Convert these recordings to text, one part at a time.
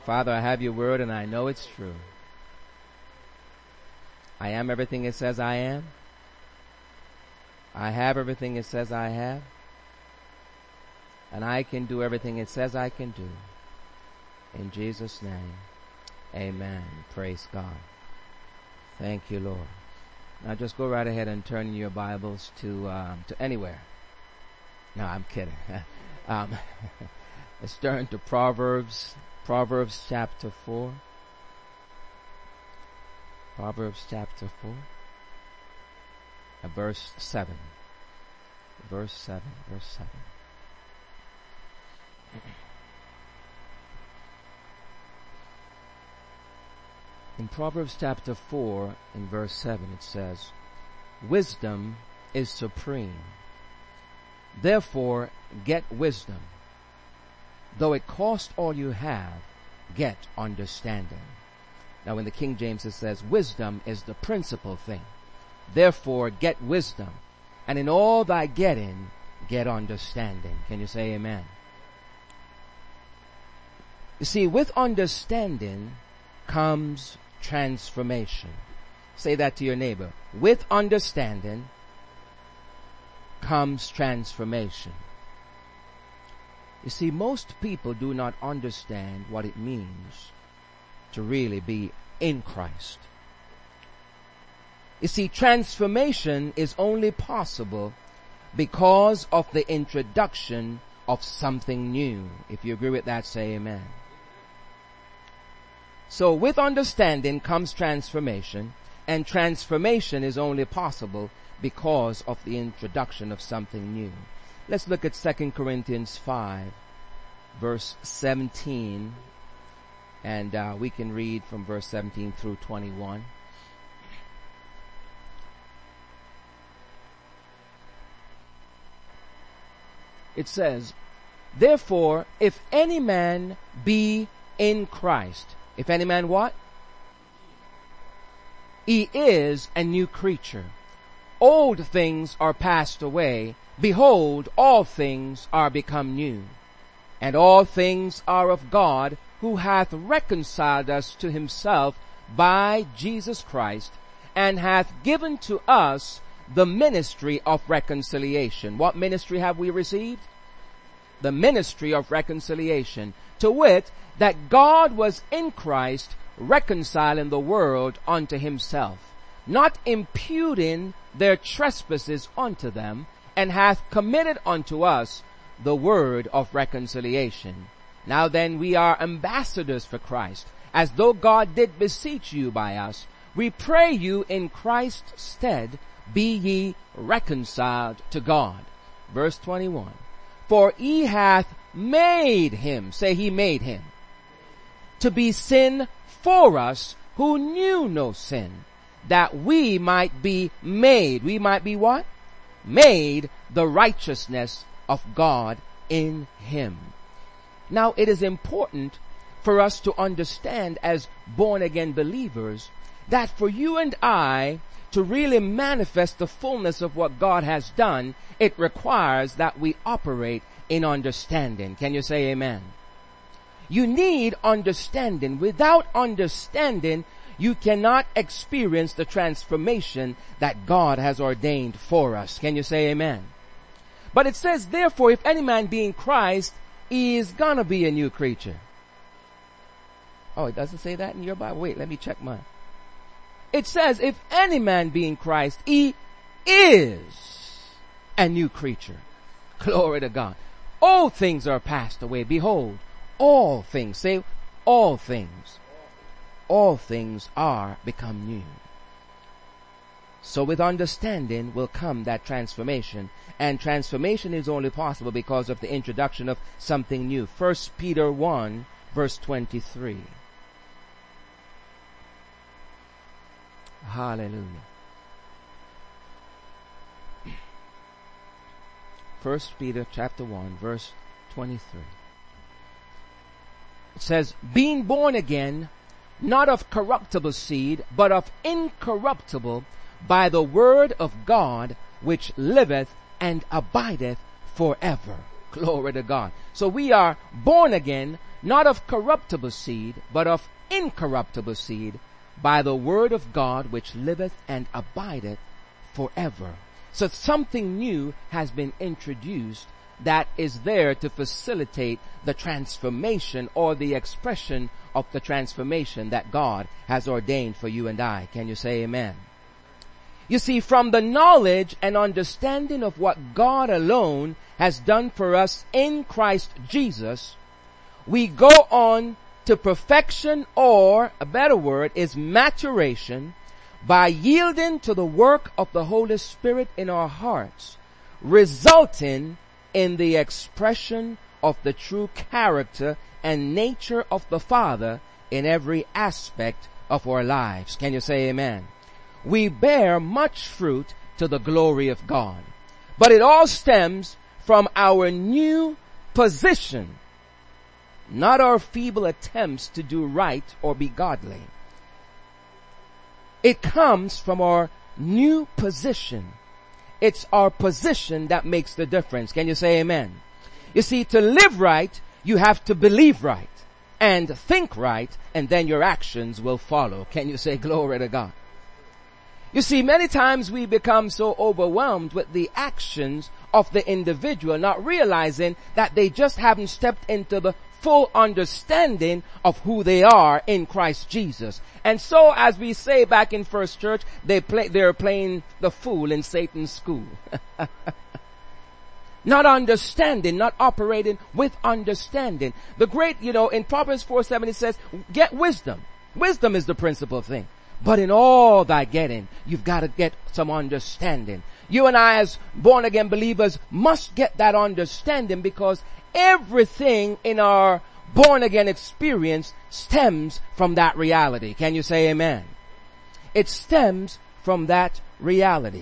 Father, I have your word and I know it's true. I am everything it says I am. I have everything it says I have. And I can do everything it says I can do. In Jesus' name, amen. Praise God. Thank you, Lord. Now just go right ahead and turn your Bibles to anywhere. No, I'm kidding. Let's turn to Proverbs chapter 4. Proverbs chapter 4. Verse 7. Verse 7. In Proverbs chapter 4, in verse 7, it says, "Wisdom is supreme. Therefore, get wisdom. Though it cost all you have, get understanding." Now in the King James it says, "Wisdom is the principal thing. Therefore, get wisdom. And in all thy getting, get understanding." Can you say amen? You see, with understanding comes transformation. Say that to your neighbor. With understanding comes transformation. You see, most people do not understand what it means to really be in Christ. You see, transformation is only possible because of the introduction of something new. If you agree with that, say amen. So with understanding comes transformation, and transformation is only possible because of the introduction of something new. Let's look at 2 Corinthians 5, verse 17, and we can read from verse 17 through 21. It says, "Therefore, if any man be in Christ," if any man what? "He is a new creature. Old things are passed away. Behold, all things are become new. And all things are of God, who hath reconciled us to himself by Jesus Christ, and hath given to us the ministry of reconciliation." What ministry have we received? The ministry of reconciliation. To wit, that God was in Christ reconciling the world unto himself, not imputing their trespasses unto them, and hath committed unto us the word of reconciliation. Now then, we are ambassadors for Christ, as though God did beseech you by us. We pray you in Christ's stead, be ye reconciled to God. Verse 21. "For he hath made him," say he made him, "to be sin for us who knew no sin, that we might be made." We might be what? Made the righteousness of God in him. Now it is important for us to understand as born again believers that for you and I to really manifest the fullness of what God has done, it requires that we operate in understanding. Can you say amen? You need understanding. Without understanding, you cannot experience the transformation that God has ordained for us. Can you say amen? But it says, "Therefore, if any man be in Christ, he is gonna be a new creature." Oh, it doesn't say that in your Bible? Wait, let me check mine. It says, "If any man be in Christ, he is a new creature." Glory to God. All things are passed away. Behold, all things, say all things are become new. So with understanding will come that transformation, and transformation is only possible because of the introduction of something new. 1 Peter 1 verse 23. Hallelujah. 1 Peter chapter 1 verse 23. It says, "Being born again, not of corruptible seed, but of incorruptible, by the word of God, which liveth and abideth forever." Glory to God. So we are born again, not of corruptible seed, but of incorruptible seed, by the word of God which liveth and abideth forever. So something new has been introduced that is there to facilitate the transformation or the expression of the transformation that God has ordained for you and I. Can you say amen? You see, from the knowledge and understanding of what God alone has done for us in Christ Jesus, we go on to perfection, or a better word is maturation, by yielding to the work of the Holy Spirit in our hearts, resulting in the expression of the true character and nature of the Father in every aspect of our lives. Can you say amen? We bear much fruit to the glory of God. But it all stems from our new position, not our feeble attempts to do right or be godly. It comes from our new position. It's our position that makes the difference. Can you say amen? You see, to live right, you have to believe right and think right, and then your actions will follow. Can you say glory to God? You see, many times we become so overwhelmed with the actions of the individual, not realizing that they just haven't stepped into the full understanding of who they are in Christ Jesus. And so, as we say back in First Church, they're playing the fool in Satan's school. Not understanding, not operating with understanding. The great, in Proverbs 4:7 it says, get wisdom. Wisdom is the principal thing. But in all thy getting, you've got to get some understanding. You and I as born again believers must get that understanding, because everything in our born again experience stems from that reality. Can you say amen? It stems from that reality.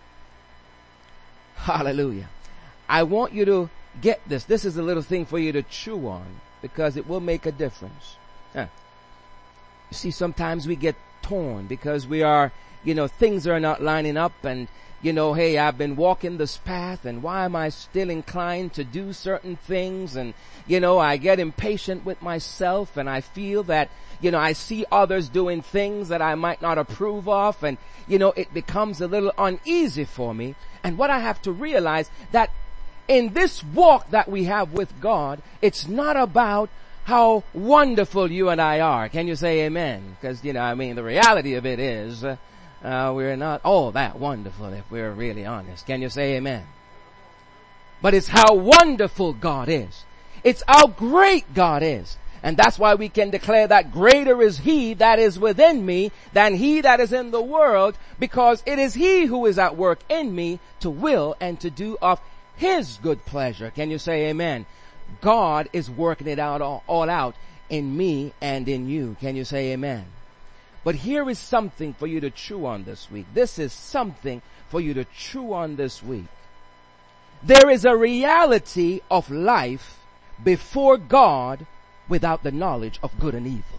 Hallelujah. I want you to get this. This is a little thing for you to chew on, because it will make a difference. You see, sometimes we get torn because we are, things are not lining up, and hey, I've been walking this path, and why am I still inclined to do certain things? And, I get impatient with myself, and I feel that, I see others doing things that I might not approve of, and, it becomes a little uneasy for me. And what I have to realize, that in this walk that we have with God, it's not about how wonderful you and I are. Can you say amen? Because, the reality of it is, we're not all that wonderful if we're really honest. Can you say amen? But it's how wonderful God is. It's how great God is. And that's why we can declare that greater is He that is within me than he that is in the world, because it is He who is at work in me to will and to do of His good pleasure. Can you say amen? God is working it out all out in me and in you. Can you say amen? But here is something for you to chew on this week. This is something for you to chew on this week. There is a reality of life before God without the knowledge of good and evil.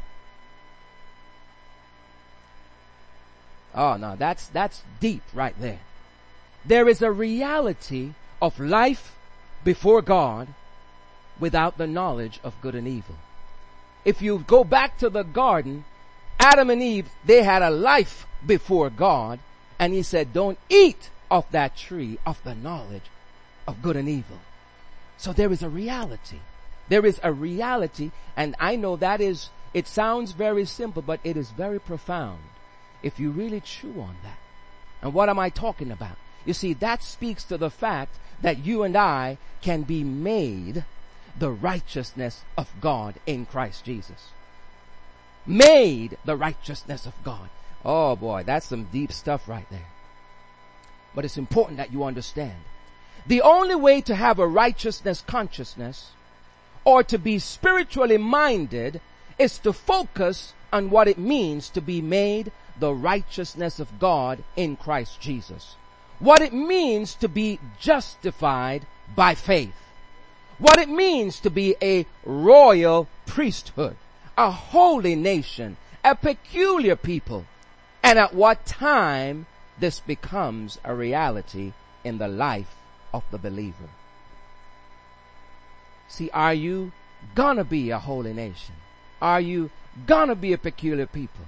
Oh no, that's deep right there. There is a reality of life before God without the knowledge of good and evil. If you go back to the garden, Adam and Eve, they had a life before God, and He said, don't eat of that tree of the knowledge of good and evil. So there is a reality. There is a reality, and I know it sounds very simple, but it is very profound if you really chew on that. And what am I talking about? You see, that speaks to the fact that you and I can be made the righteousness of God in Christ Jesus. Made the righteousness of God. Oh boy, that's some deep stuff right there. But it's important that you understand. The only way to have a righteousness consciousness, or to be spiritually minded, is to focus on what it means to be made the righteousness of God in Christ Jesus. What it means to be justified by faith. What it means to be a royal priesthood, a holy nation, a peculiar people, and at what time this becomes a reality in the life of the believer. See, are you gonna be a holy nation? Are you gonna be a peculiar people?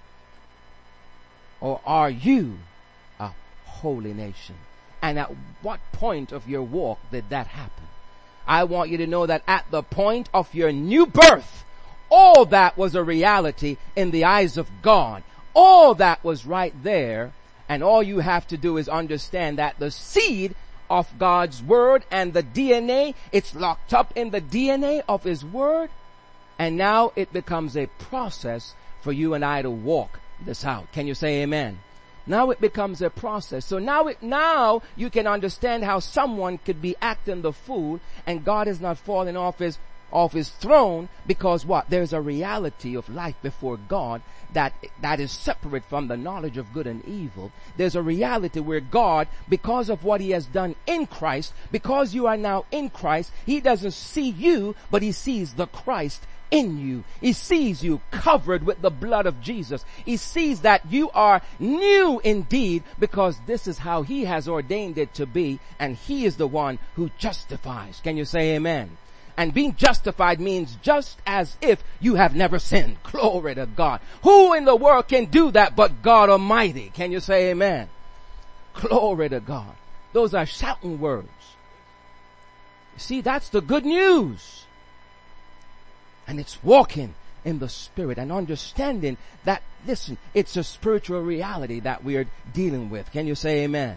Or are you a holy nation? And at what point of your walk did that happen? I want you to know that at the point of your new birth, all that was a reality in the eyes of God. All that was right there. And all you have to do is understand that the seed of God's word and the DNA, it's locked up in the DNA of his word. And now it becomes a process for you and I to walk this out. Can you say amen? Now it becomes a process. So now you can understand how someone could be acting the fool and God is not falling off his throne, because what? There's a reality of life before God that is separate from the knowledge of good and evil. There's a reality where God, because of what he has done in Christ, because you are now in Christ, he doesn't see you, but he sees the Christ in you. He sees you covered with the blood of Jesus. He sees that you are new indeed, because this is how he has ordained it to be, and he is the one who justifies. Can you say amen? And being justified means just as if you have never sinned. Glory to God. Who in the world can do that but God Almighty? Can you say amen? Glory to God. Those are shouting words. See, that's the good news. And it's walking in the Spirit and understanding that, listen, it's a spiritual reality that we're dealing with. Can you say amen?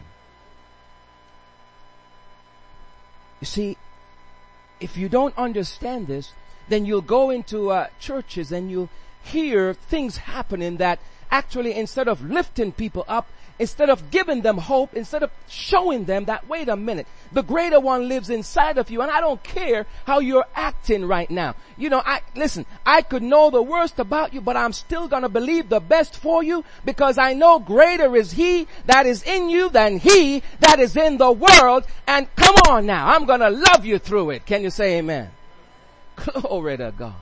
You see, if you don't understand this, then you'll go into churches and you'll hear things happening that actually, instead of lifting people up, instead of giving them hope, instead of showing them that, wait a minute, the greater one lives inside of you, and I don't care how you're acting right now. You know, I could know the worst about you, but I'm still gonna believe the best for you, because I know greater is he that is in you than he that is in the world. And come on now, I'm gonna love you through it. Can you say amen? Glory to God.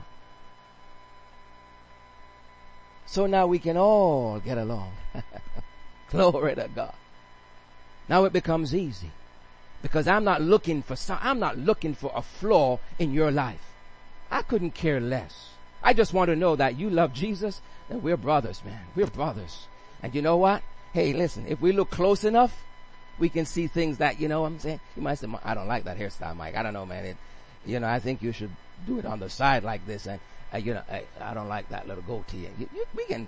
So now we can all get along. Glory to God. Now it becomes easy, because I'm not looking for a flaw in your life. I couldn't care less. I just want to know that you love Jesus, and we're brothers, man. We're brothers. And you know what? Hey, listen, if we look close enough, we can see things that, you know what I'm saying? You might say, I don't like that hairstyle, Mike. I don't know, man. I think you should do it on the side like this. And, I don't like that little goatee. We can,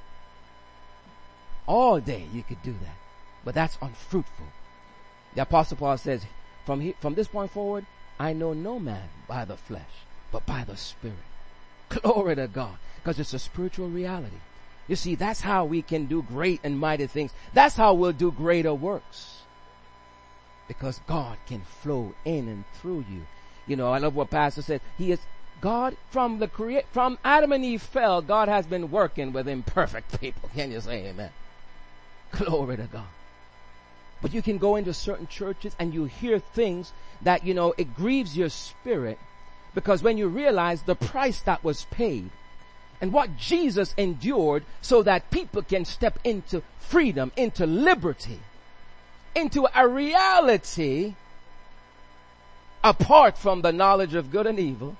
all day you could do that. But that's unfruitful. The Apostle Paul says, from this point forward, I know no man by the flesh, but by the Spirit. Glory to God. Because it's a spiritual reality. You see, that's how we can do great and mighty things. That's how we'll do greater works. Because God can flow in and through you. You know, I love what Pastor said. He is God from Adam and Eve fell. God has been working with imperfect people. Can you say amen? Glory to God. But you can go into certain churches and you hear things that, it grieves your spirit, because when you realize the price that was paid and what Jesus endured so that people can step into freedom, into liberty, into a reality apart from the knowledge of good and evil,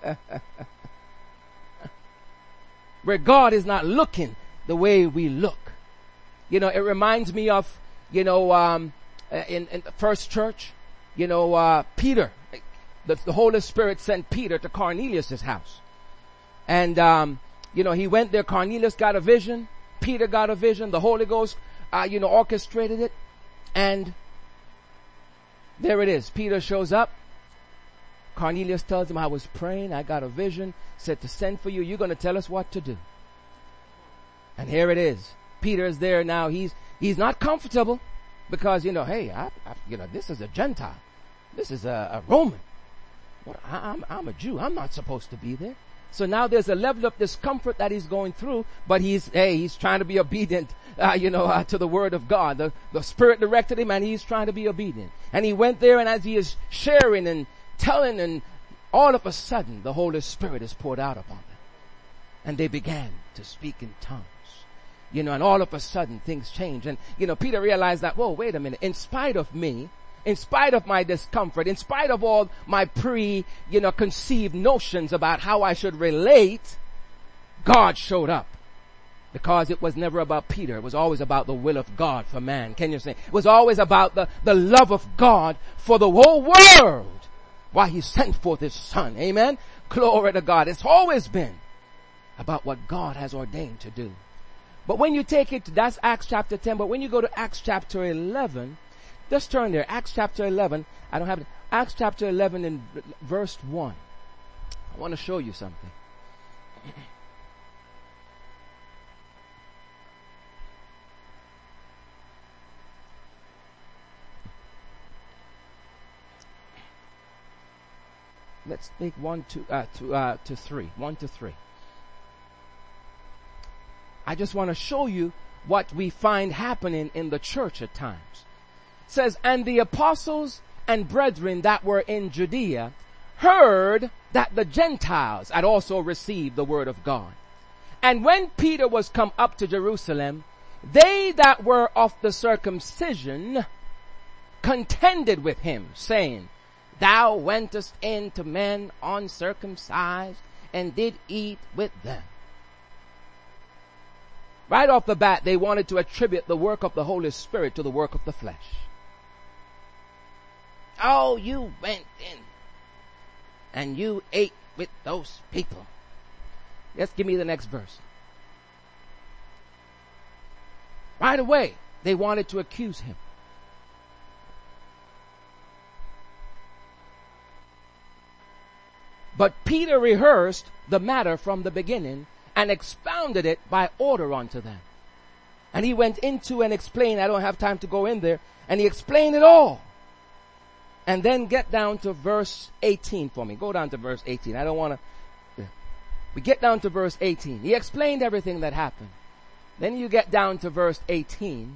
where God is not looking the way we look. It reminds me of, in the first church, Peter, the Holy Spirit sent Peter to Cornelius' house. And, he went there. Cornelius got a vision. Peter got a vision. The Holy Ghost, orchestrated it. And there it is. Peter shows up. Cornelius tells him, I was praying. I got a vision. Said to send for you. You're going to tell us what to do. And here it is. Peter is there now. He's not comfortable because, hey, this is a Gentile. This is a Roman. I'm a Jew. I'm not supposed to be there. So now there's a level of discomfort that he's going through, but he's trying to be obedient, to the word of God. The Spirit directed him and he's trying to be obedient. And he went there, and as he is sharing and telling, and all of a sudden the Holy Spirit is poured out upon them. And they began to speak in tongues. And all of a sudden things change. And, Peter realized that, whoa, wait a minute. In spite of me, in spite of my discomfort, in spite of all my conceived notions about how I should relate, God showed up. Because it was never about Peter. It was always about the will of God for man. Can you say? It was always about the love of God for the whole world. Why he sent forth his son. Amen? Glory to God. It's always been about what God has ordained to do. But when you take it, that's Acts chapter 10, but when you go to Acts chapter 11, just turn there. Acts chapter 11, I don't have it. Acts chapter 11 in verse 1. I want to show you something. Let's make 1 to 3. 1 to 3. I just want to show you what we find happening in the church at times. It says, and the apostles and brethren that were in Judea heard that the Gentiles had also received the word of God. And when Peter was come up to Jerusalem, they that were of the circumcision contended with him, saying, Thou wentest in to men uncircumcised and did eat with them. Right off the bat, they wanted to attribute the work of the Holy Spirit to the work of the flesh. Oh, you went in and you ate with those people. Just give me the next verse. Right away, they wanted to accuse him. But Peter rehearsed the matter from the beginning and expounded it by order unto them. And he went into and explained, I don't have time to go in there, and he explained it all. And then get down to verse 18 for me. Go down to verse 18. I don't want to. We get down to verse 18. He explained everything that happened. Then you get down to verse 18.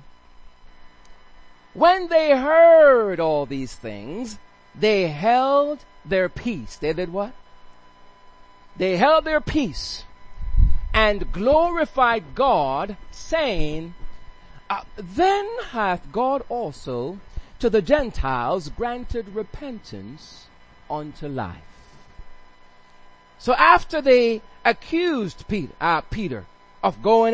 When they heard all these things, they held their peace. They did what? They held their peace and glorified God, saying, Then hath God also to the Gentiles granted repentance unto life. So after they accused Peter of going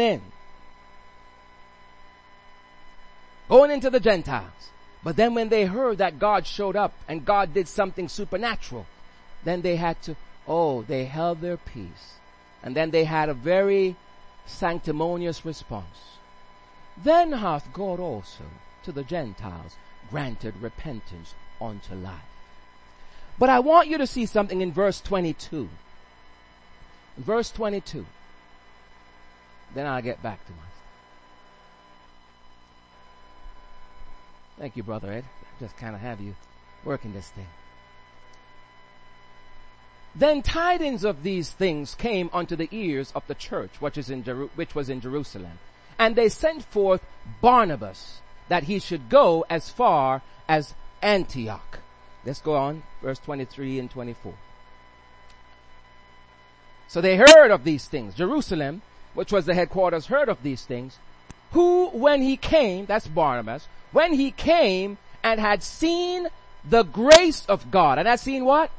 into the Gentiles, but then when they heard that God showed up and God did something supernatural, then they had to, they held their peace. And then they had a very sanctimonious response. Then hath God also to the Gentiles granted repentance unto life. But I want you to see something in verse 22. In verse 22. Then I'll get back to myself. Thank you, Brother Ed. I just kind of have you working this thing. Then tidings of these things came unto the ears of the church, which was in Jerusalem. And they sent forth Barnabas, that he should go as far as Antioch. Let's go on, verse 23 and 24. So they heard of these things. Jerusalem, which was the headquarters, heard of these things. Who, when he came, that's Barnabas, when he came and had seen the grace of God, and had seen what?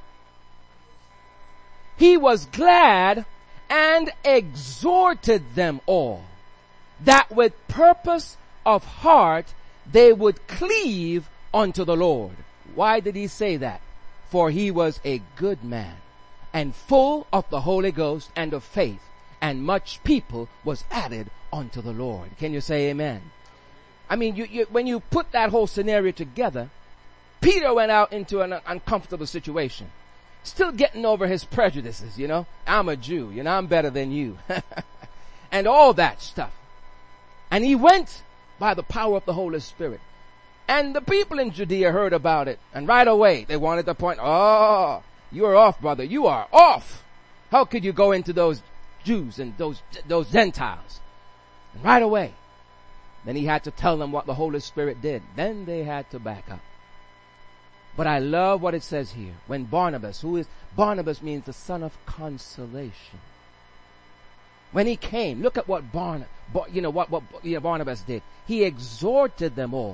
He was glad and exhorted them all, that with purpose of heart they would cleave unto the Lord. Why did he say that? For he was a good man, and full of the Holy Ghost and of faith, and much people was added unto the Lord. Can you say amen? I mean, when you put that whole scenario together, Peter went out into an uncomfortable situation. Still getting over his prejudices, I'm a Jew, I'm better than you. And all that stuff. And he went by the power of the Holy Spirit. And the people in Judea heard about it. And right away, they wanted to point, you're off, brother. You are off. How could you go into those Jews and those Gentiles? And right away, then he had to tell them what the Holy Spirit did. Then they had to back up. But I love what it says here. When Barnabas means the son of consolation. When he came, look at what Barnabas did. He exhorted them all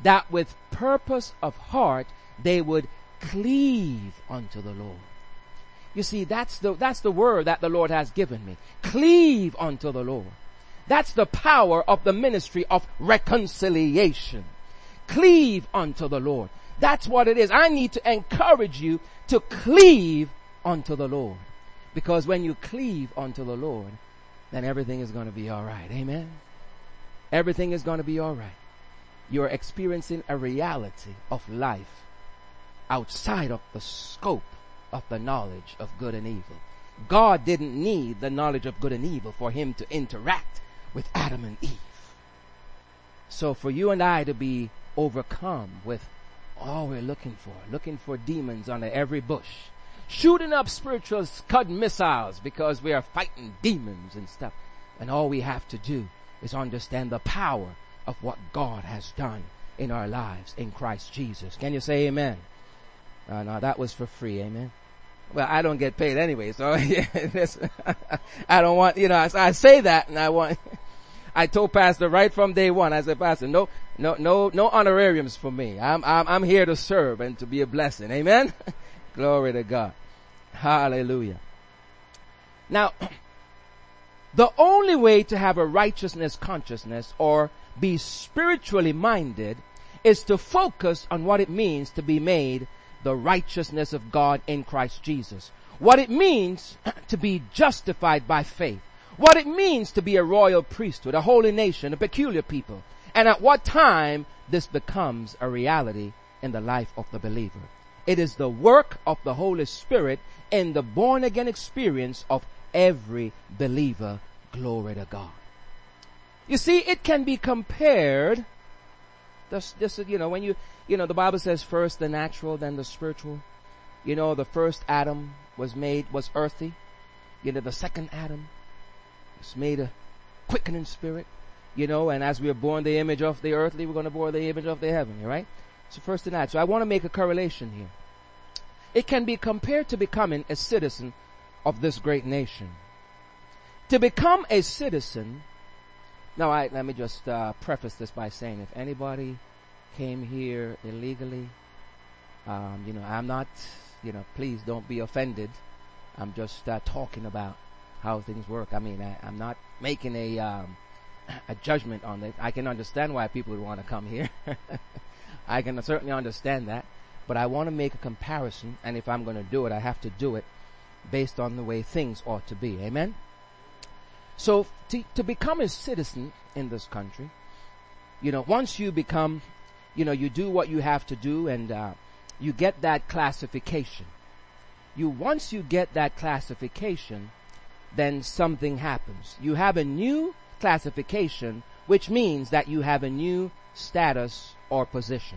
that with purpose of heart they would cleave unto the Lord. You see, that's the word that the Lord has given me. Cleave unto the Lord. That's the power of the ministry of reconciliation. Cleave unto the Lord. That's what it is. I need to encourage you to cleave unto the Lord. Because when you cleave unto the Lord, then everything is going to be all right. Amen. Everything is going to be all right. You're experiencing a reality of life outside of the scope of the knowledge of good and evil. God didn't need the knowledge of good and evil for him to interact with Adam and Eve. So for you and I to be overcome with all we're looking for demons under every bush, shooting up spiritual Scud missiles because we are fighting demons and stuff. And all we have to do is understand the power of what God has done in our lives in Christ Jesus. Can you say amen? No, that was for free. Amen. Well, I don't get paid anyway, so I don't want, I say that and I told Pastor right from day one, I said, Pastor, no honorariums for me. I'm here to serve and to be a blessing. Amen. Glory to God. Hallelujah. Now, the only way to have a righteousness consciousness or be spiritually minded is to focus on what it means to be made the righteousness of God in Christ Jesus. What it means to be justified by faith. What it means to be a royal priesthood, a holy nation, a peculiar people. And at what time this becomes a reality in the life of the believer. It is the work of the Holy Spirit in the born again experience of every believer. Glory to God. You see, it can be compared. When the Bible says first the natural, then the spiritual. The first Adam was earthy. The second Adam was made a quickening spirit. And as we are born the image of the earthly, we're going to born the image of the heavenly, right? So first the natural. So I want to make a correlation here. It can be compared to becoming a citizen of this great nation. To become a citizen. Now, let me just preface this by saying, if anybody came here illegally, I'm not, please don't be offended. I'm just talking about how things work. I mean, I'm not making a judgment on it. I can understand why people would want to come here. I can certainly understand that. But I want to make a comparison, and if I'm going to do it, I have to do it based on the way things ought to be. Amen? So to become a citizen in this country, once you become, you do what you have to do and you get that classification. Once you get that classification, then something happens. You have a new classification, which means that you have a new status or position.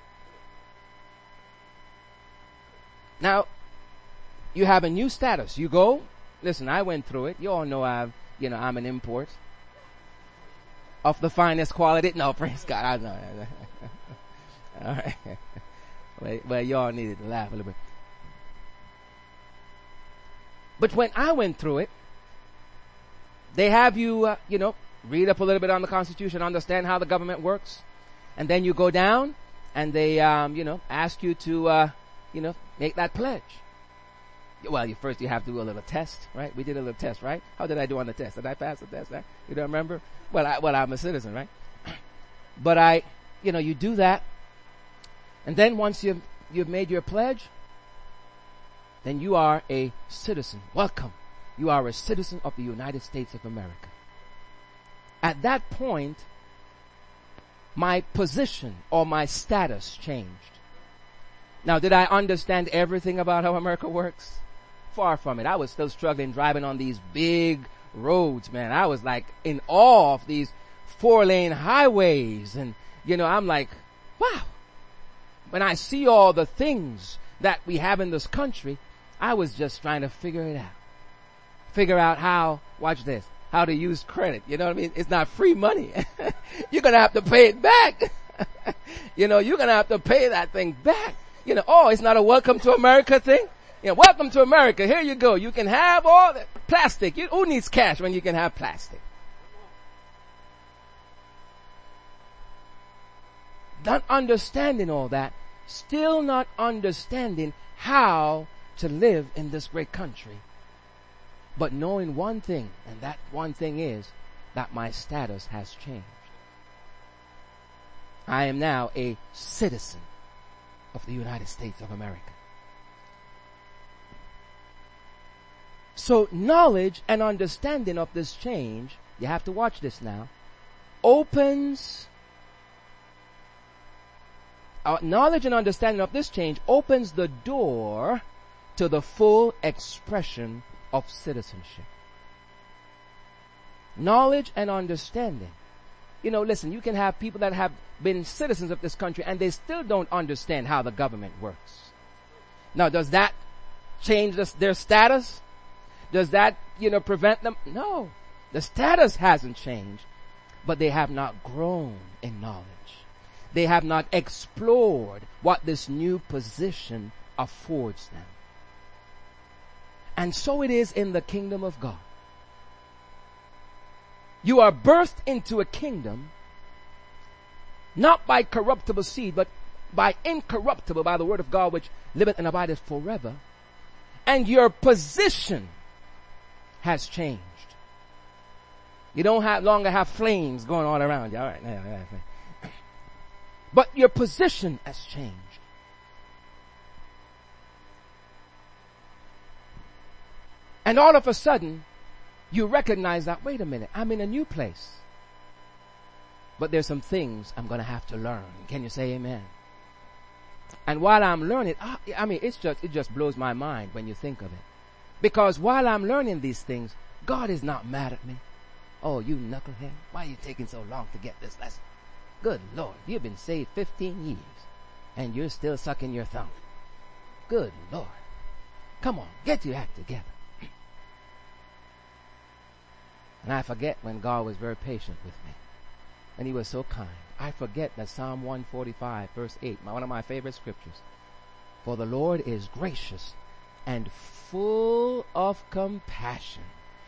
Now, you have a new status. You go, listen, I went through it. You all know I'm an import of the finest quality. No, praise God. I know. All right. Well, y'all needed to laugh a little bit. But when I went through it, they have you, read up a little bit on the Constitution, understand how the government works. And then you go down and they, ask you to, make that pledge. Well, first you have to do a little test, right? We did a little test, right? How did I do on the test? Did I pass the test, right? You don't remember? Well, I'm a citizen, right? But you do that. And then once you've made your pledge, then you are a citizen. Welcome. You are a citizen of the United States of America. At that point, my position or my status changed. Now, did I understand everything about how America works? Far from it. I was still struggling driving on these big roads, man. I was like in awe of these 4-lane highways. And, I'm like, wow. When I see all the things that we have in this country, I was just trying to figure it out. Figure out how, watch this, how to use credit. You know what I mean? It's not free money. You're going to have to pay it back. You're going to have to pay that thing back. It's not a welcome to America thing. Welcome to America. Here you go. You can have all the plastic. Who needs cash when you can have plastic? not understanding all that, still not understanding how to live in this great country, but knowing one thing, and that one thing is that my status has changed. I am now a citizen of the United States of America. So knowledge and understanding of this change, you have to watch this now, knowledge and understanding of this change opens the door to the full expression of citizenship. Knowledge and understanding. You know, listen, you can have people that have been citizens of this country and they still don't understand how the government works. Now, does that change their status? Does that, prevent them? No. The status hasn't changed, but they have not grown in knowledge. They have not explored what this new position affords them. And so it is in the kingdom of God. You are birthed into a kingdom, not by corruptible seed, but by incorruptible, by the word of God, which liveth and abideth forever. And your position has changed. You don't longer have flames going all around you. All right. But your position has changed. And all of a sudden, you recognize that, wait a minute, I'm in a new place. But there's some things I'm going to have to learn. Can you say amen? And while I'm learning, it just blows my mind when you think of it. Because while I'm learning these things, God is not mad at me. Oh, you knucklehead, why are you taking so long to get this lesson? Good Lord, you've been saved 15 years and you're still sucking your thumb. Good Lord. Come on, get your act together. And I forget when God was very patient with me. And he was so kind. I forget that Psalm 145 verse 8, one of my favorite scriptures. For the Lord is gracious and full of compassion,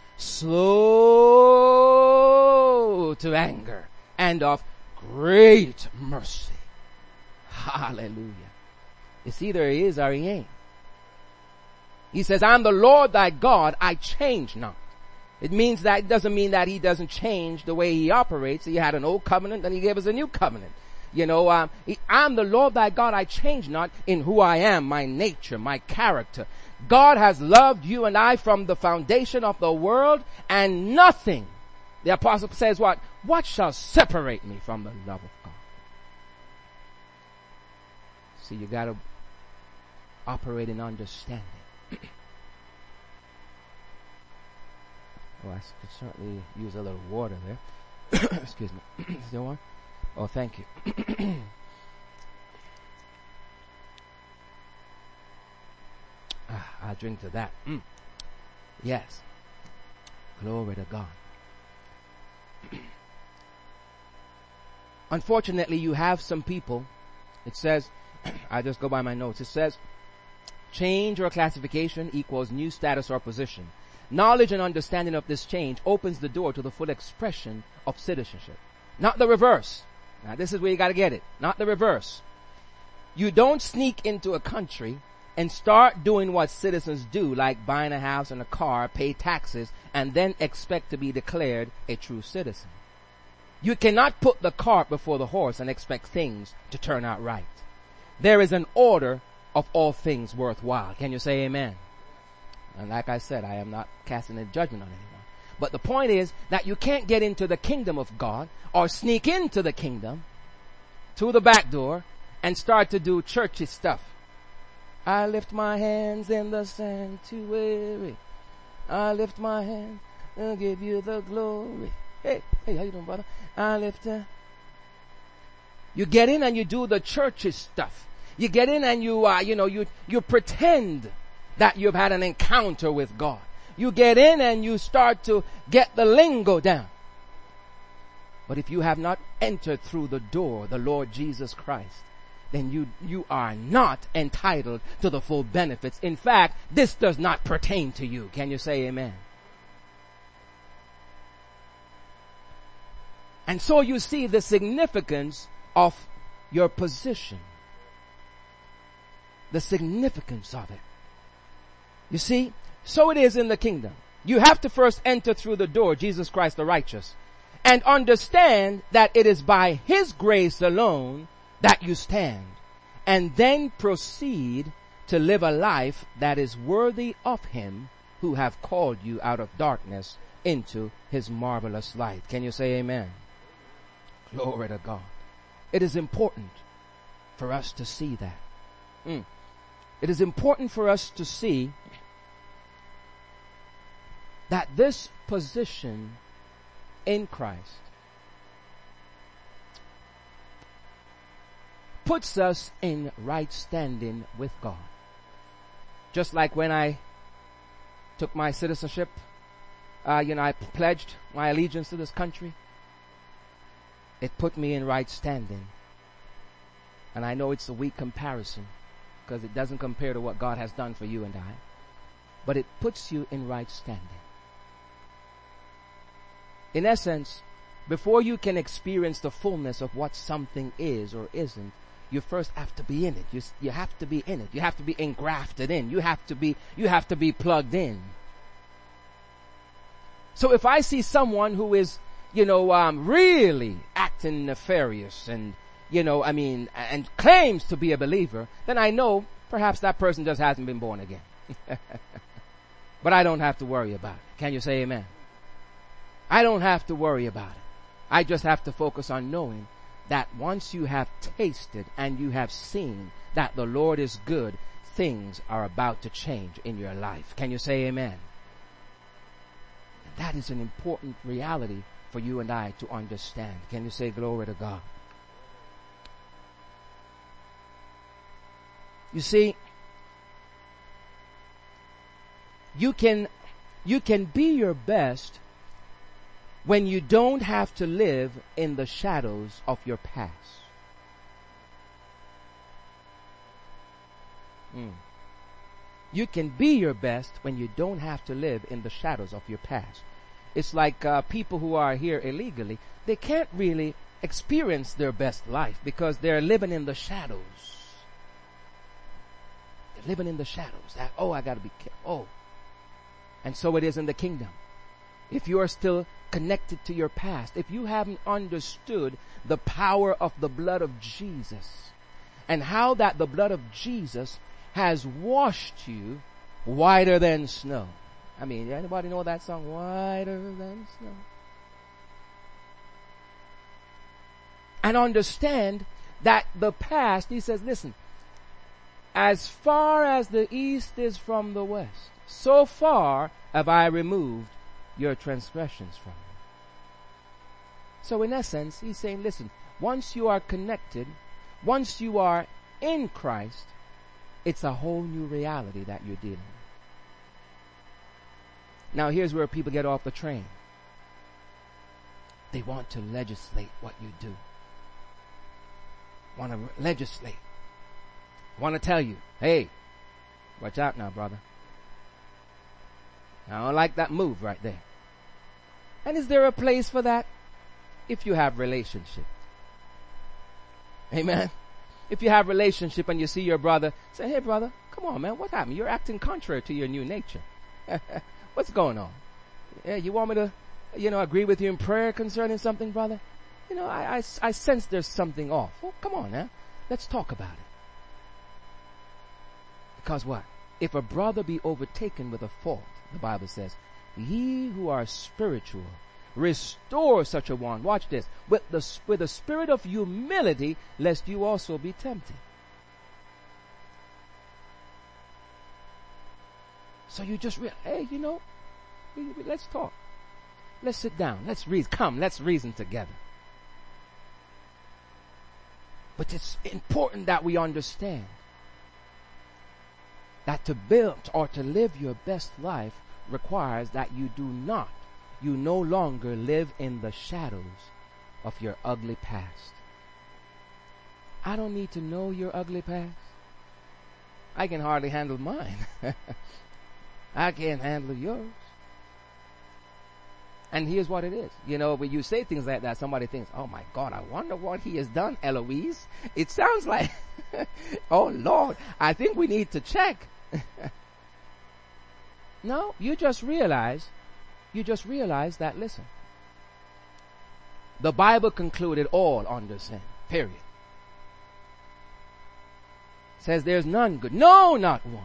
slow to anger, and of great mercy. Hallelujah. It's either he is or he ain't. He says, I'm the Lord thy God, I change not. It doesn't mean that he doesn't change the way he operates. He had an old covenant, then he gave us a new covenant. I'm the Lord thy God, I change not in who I am, my nature, my character. God has loved you and I from the foundation of the world, and nothing, the apostle says what? What shall separate me from the love of God? See, you gotta operate in understanding. Oh, I could certainly use a little water there. Excuse me. Still one? Oh, thank you. I'll drink to that. Yes. Glory to God. Unfortunately, you have some people, it says, I just go by my notes, it says, change or classification equals new status or position. Knowledge and understanding of this change opens the door to the full expression of citizenship. Not the reverse. Now this is where you gotta get it. Not the reverse. You don't sneak into a country and start doing what citizens do, like buying a house and a car, pay taxes, and then expect to be declared a true citizen. You cannot put the cart before the horse and expect things to turn out right. There is an order of all things worthwhile. Can you say amen? And like I said, I am not casting a judgment on anyone. But the point is that you can't get into the kingdom of God or sneak into the kingdom to the back door and start to do churchy stuff. I lift my hands in the sanctuary. I lift my hands and give you the glory. Hey, how you doing, brother? I lift You get in and you do the churchy stuff. You get in and you pretend that you've had an encounter with God. You get in and you start to get the lingo down. But if you have not entered through the door, the Lord Jesus Christ, then you are not entitled to the full benefits. In fact, this does not pertain to you. Can you say amen? And so you see the significance of your position, the significance of it. You see, so it is in the kingdom. You have to first enter through the door, Jesus Christ the righteous, and understand that it is by His grace alone that you stand, and then proceed to live a life that is worthy of Him who have called you out of darkness into His marvelous light. Can you say amen? Glory to God. It is important for us to see that. It is important for us to see that this position in Christ puts us in right standing with God. Just like when I took my citizenship, I pledged my allegiance to this country. It put me in right standing. And I know it's a weak comparison because it doesn't compare to what God has done for you and I. But it puts you in right standing. In essence, before you can experience the fullness of what something is or isn't, you first have to be in it. You have to be in it. You have to be engrafted in. You have to be plugged in. So if I see someone who is, really acting nefarious and, and claims to be a believer, then I know perhaps that person just hasn't been born again. But I don't have to worry about it. Can you say amen? I don't have to worry about it. I just have to focus on knowing that once you have tasted and you have seen that the Lord is good, things are about to change in your life. Can you say amen? And that is an important reality for you and I to understand. Can you say glory to God? You see, you can be your best when you don't have to live in the shadows of your past. You can be your best when you don't have to live in the shadows of your past. It's like people who are here illegally, they can't really experience their best life because they're living in the shadows. They're living in the shadows. I gotta be careful. And so it is in the kingdom. If you are still connected to your past, if you haven't understood the power of the blood of Jesus and how that the blood of Jesus has washed you whiter than snow. I mean, anybody know that song? Whiter than snow. And understand that the past, he says, listen, as far as the east is from the west, so far have I removed your transgressions from you. So in essence, he's saying, listen, once you are connected, once you are in Christ, it's a whole new reality that you're dealing with. Now here's where people get off the train. They want to legislate what you do. Want to legislate. Want to tell you, hey, watch out now, brother. I don't like that move right there. And is there a place for that? If you have relationship. Amen. If you have relationship and you see your brother, say, hey brother, come on man, what happened? You're acting contrary to your new nature. What's going on? Yeah, you want me to, agree with you in prayer concerning something, brother? I sense there's something off. Well, come on now. Let's talk about it. Because what? If a brother be overtaken with a fault, the Bible says, ye who are spiritual, restore such a one. Watch this. With a spirit of humility, lest you also be tempted. So you just hey, let's talk. Let's sit down. Let's reason. Come, let's reason together. But it's important that we understand that to build or to live your best life requires that you no longer live in the shadows of your ugly past. I don't need to know your ugly past. I can hardly handle mine. I can't handle yours. And here's what it is. You know, when you say things like that, somebody thinks, oh my God, I wonder what he has done, Eloise. It sounds like, oh Lord, I think we need to check. No, you just realize that, listen, the Bible concluded all under sin, period. It says there's none good. No, not one.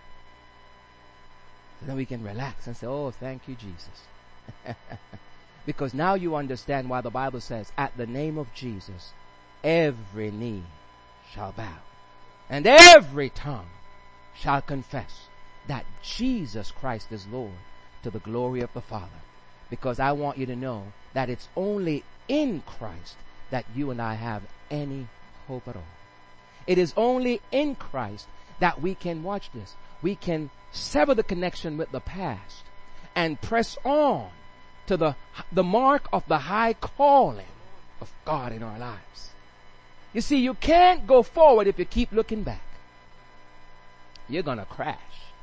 So then we can relax and say, oh, thank you, Jesus. Because now you understand why the Bible says, at the name of Jesus, every knee shall bow and every tongue shall confess that Jesus Christ is Lord, to the glory of the Father. Because I want you to know that it's only in Christ that you and I have any hope at all. It is only in Christ that we can, watch this, we can sever the connection with the past and press on to the mark of the high calling of God in our lives. You see, you can't go forward if you keep looking back. You're gonna crash.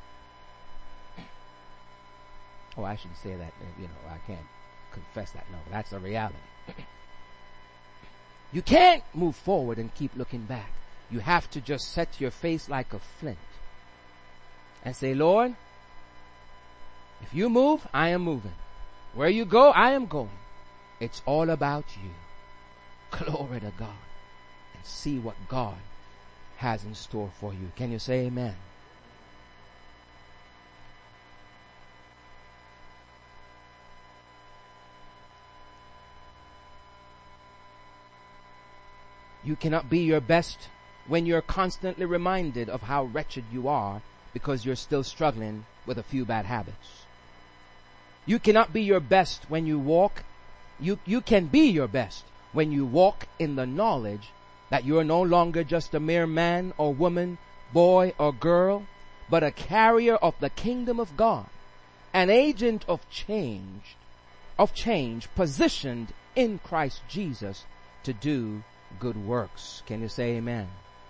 Oh, I shouldn't say that. You know, I can't confess that. No, that's a reality. You can't move forward and keep looking back. You have to just set your face like a flint and say, Lord, if you move, I am moving. Where you go, I am going. It's all about you. Glory to God. And see what God has in store for you. Can you say amen? You cannot be your best when you're constantly reminded of how wretched you are because you're still struggling with a few bad habits. You cannot be your best when you walk. You can be your best when you walk in the knowledge that you're no longer just a mere man or woman, boy or girl, but a carrier of the kingdom of God, an agent of change, positioned in Christ Jesus to do good works. Can you say amen?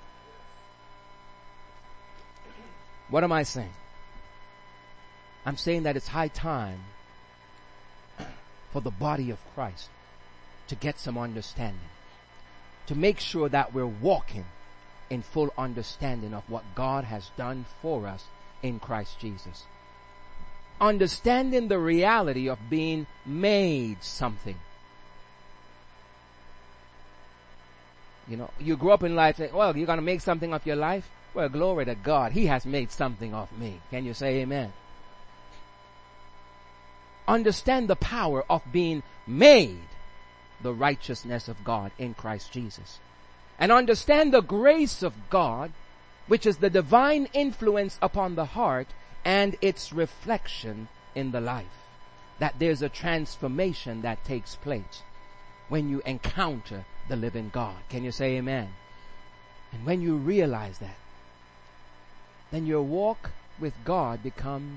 What am I saying? I'm saying that it's high time for the body of Christ to get some understanding, to make sure that we're walking in full understanding of what God has done for us in Christ Jesus. Understanding the reality of being made something. You know, you grew up in life saying, well, you're going to make something of your life? Well, glory to God. He has made something of me. Can you say amen? Understand the power of being made the righteousness of God in Christ Jesus. And understand the grace of God, which is the divine influence upon the heart and its reflection in the life. That there's a transformation that takes place when you encounter the living God. Can you say amen? And when you realize that, then your walk with God becomes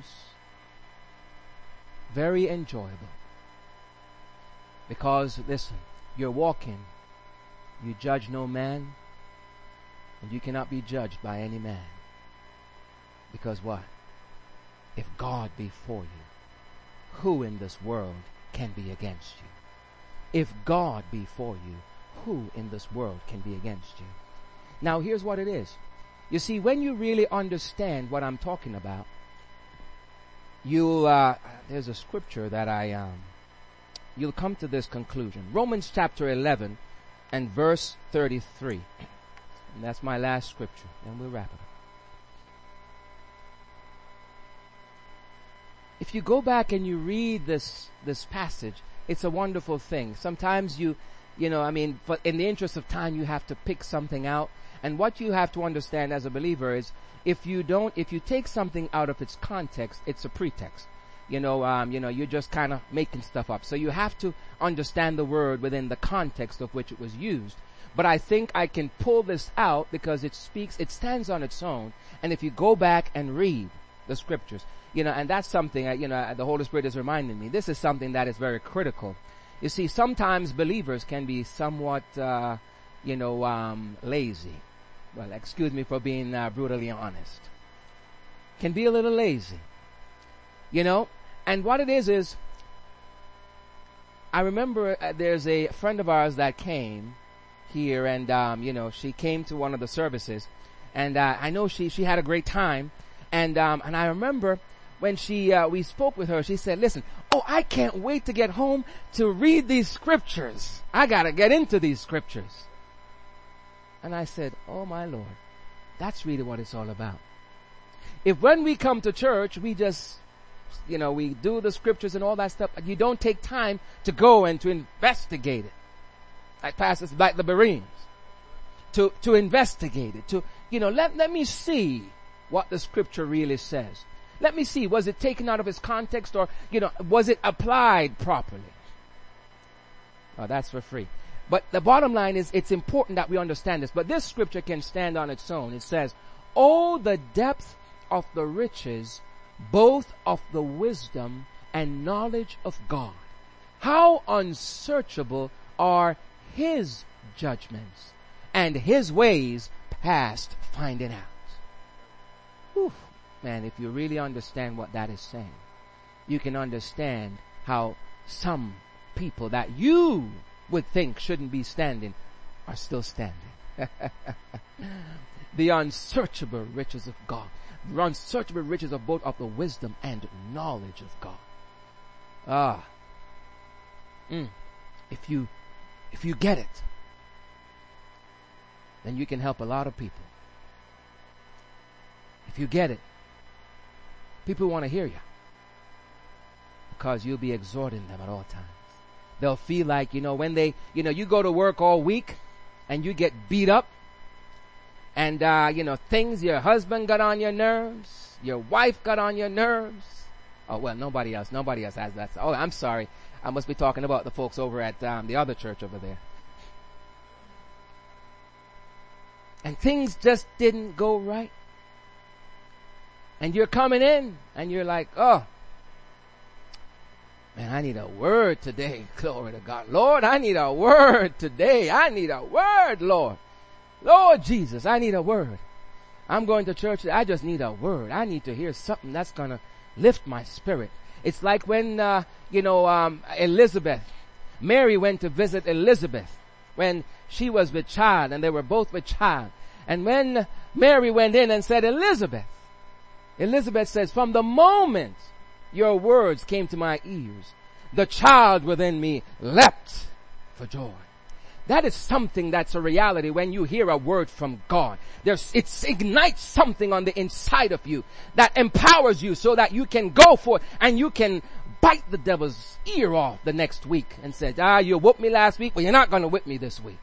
very enjoyable. Because, listen, you're walking, you judge no man, and you cannot be judged by any man. Because what? If God be for you, who in this world can be against you? If God be for you, who in this world can be against you? Now here's what it is. You see, when you really understand what I'm talking about, there's a scripture that you'll come to this conclusion. Romans chapter 11 and verse 33. And that's my last scripture, and we'll wrap it up. If you go back and you read this passage, it's a wonderful thing. Sometimes in the interest of time, you have to pick something out. And what you have to understand as a believer is, if you take something out of its context, it's a pretext. You're just kind of making stuff up. So you have to understand the word within the context of which it was used. But I think I can pull this out because it stands on its own. And if you go back and read the scriptures, and that's something, the Holy Spirit is reminding me. This is something that is very critical. You see, sometimes believers can be somewhat, lazy. Well, excuse me for being brutally honest. Can be a little lazy. And what it is I remember there's a friend of ours that came here, and she came to one of the services, and I know she had a great time, and I remember when we spoke with her, she said, listen, I can't wait to get home to read these scriptures. I gotta get into these scriptures. And I said, oh my Lord, that's really what it's all about. If when we come to church, we just, we do the scriptures and all that stuff, you don't take time to go and to investigate it. Like the Bereans. To investigate it. To, let me see what the scripture really says. Let me see, was it taken out of its context, or, was it applied properly? Oh, that's for free. But the bottom line is, it's important that we understand this. But this scripture can stand on its own. It says, oh, the depth of the riches, both of the wisdom and knowledge of God. How unsearchable are his judgments, and his ways past finding out. Whew. Man, if you really understand what that is saying, you can understand how some people that you would think shouldn't be standing are still standing. The unsearchable riches of God. The unsearchable riches of both of the wisdom and knowledge of God. If you get it, then you can help a lot of people. If you get it, people want to hear you, because you'll be exhorting them at all times. They'll feel like, when they, you go to work all week and you get beat up, and, things, your husband got on your nerves, your wife got on your nerves. Oh, well, nobody else has that. Oh, I'm sorry. I must be talking about the folks over at, the other church over there. And things just didn't go right. And you're coming in and you're like, oh, man, I need a word today. Glory to God. Lord, I need a word today. I need a word, Lord. Lord Jesus, I need a word. I'm going to church. I just need a word. I need to hear something that's going to lift my spirit. It's like when, Mary went to visit Elizabeth when she was with child, and they were both with child. And when Mary went in and said, Elizabeth says, from the moment your words came to my ears, the child within me leapt for joy. That is something that's a reality when you hear a word from God. It ignites something on the inside of you that empowers you so that you can go forth and you can bite the devil's ear off the next week and say, you whooped me last week, but you're not going to whip me this week.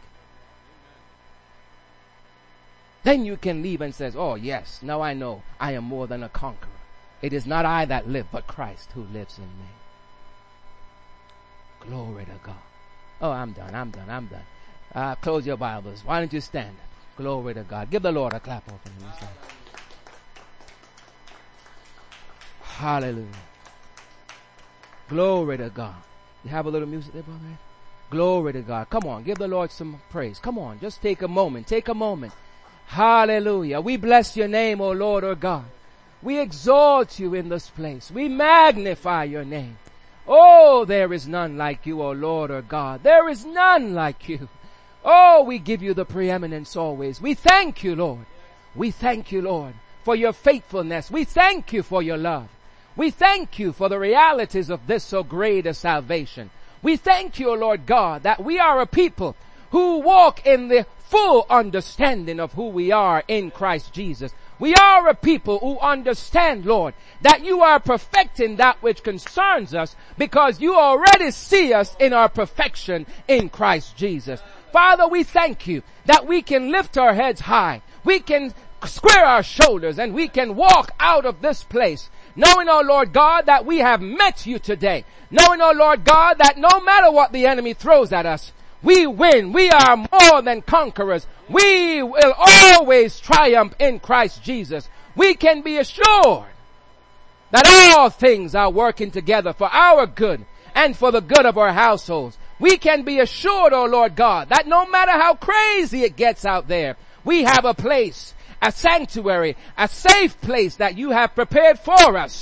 Then you can leave and says, oh yes, now I know I am more than a conqueror. It is not I that live, but Christ who lives in me. Glory to God. Oh, I'm done. Close your Bibles. Why don't you stand? Glory to God. Give the Lord a clap offering. Hallelujah. Glory to God. You have a little music there, brother? Glory to God. Come on, give the Lord some praise. Come on, just take a moment. Hallelujah. We bless your name, O Lord, our God. We exalt you in this place. We magnify your name. Oh, there is none like you, O Lord, our God. There is none like you. Oh, we give you the preeminence always. We thank you, Lord. We thank you, Lord, for your faithfulness. We thank you for your love. We thank you for the realities of this so great a salvation. We thank you, O Lord God, that we are a people who walk in the full understanding of who we are in Christ Jesus. We are a people who understand, Lord, that you are perfecting that which concerns us because you already see us in our perfection in Christ Jesus. Father, we thank you that we can lift our heads high. We can square our shoulders and we can walk out of this place knowing, oh Lord God, that we have met you today. Knowing, oh Lord God, that no matter what the enemy throws at us, we win. We are more than conquerors. We will always triumph in Christ Jesus. We can be assured that all things are working together for our good and for the good of our households. We can be assured, oh Lord God, that no matter how crazy it gets out there, we have a place, a sanctuary, a safe place that you have prepared for us,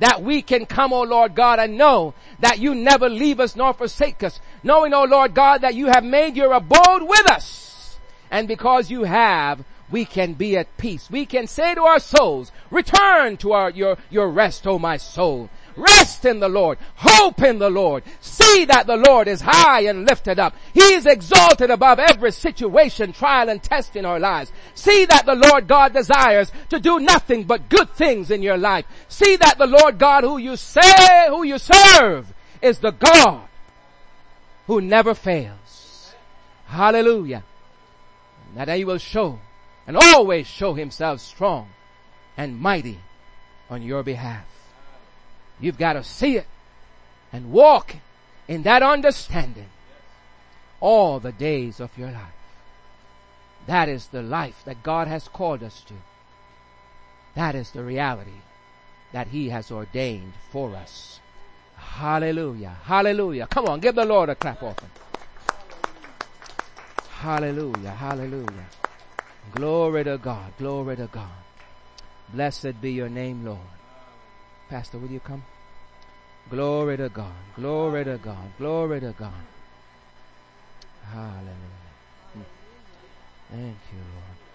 that we can come, O Lord God, and know that you never leave us nor forsake us. Knowing, O Lord God, that you have made your abode with us. And because you have, we can be at peace. We can say to our souls, return to your rest, O my soul. Rest in the Lord. Hope in the Lord. See that the Lord is high and lifted up. He is exalted above every situation, trial, and test in our lives. See that the Lord God desires to do nothing but good things in your life. See that the Lord God who you serve is the God who never fails. Hallelujah. And that he will show and always show himself strong and mighty on your behalf. You've got to see it and walk in that understanding all the days of your life. That is the life that God has called us to. That is the reality that he has ordained for us. Hallelujah. Hallelujah. Come on, give the Lord a clap offering. Hallelujah. Hallelujah. Glory to God. Glory to God. Blessed be your name, Lord. Pastor, will you come? Glory to God. Glory to God. Glory to God. Hallelujah. Thank you, Lord.